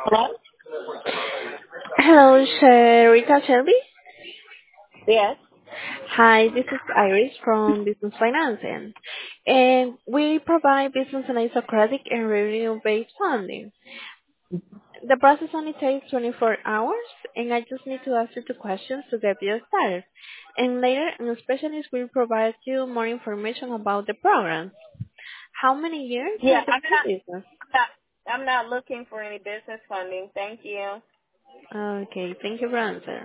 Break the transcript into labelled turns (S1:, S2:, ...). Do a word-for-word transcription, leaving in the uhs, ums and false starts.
S1: Hello?
S2: Hello, Sherita Shelby.
S1: Yes.
S2: Hi, this is Iris from Business Financing, and we provide business analysis credit and revenue-based funding. The process only takes twenty-four hours, and I just need to ask you two questions to get you started. And later, a specialist will provide you more information about the program. How many years
S1: Yeah,
S2: have you
S1: I'm
S2: been
S1: not,
S2: in business?
S1: not I'm not looking for any business funding. Thank you.
S2: Okay, thank you for answering.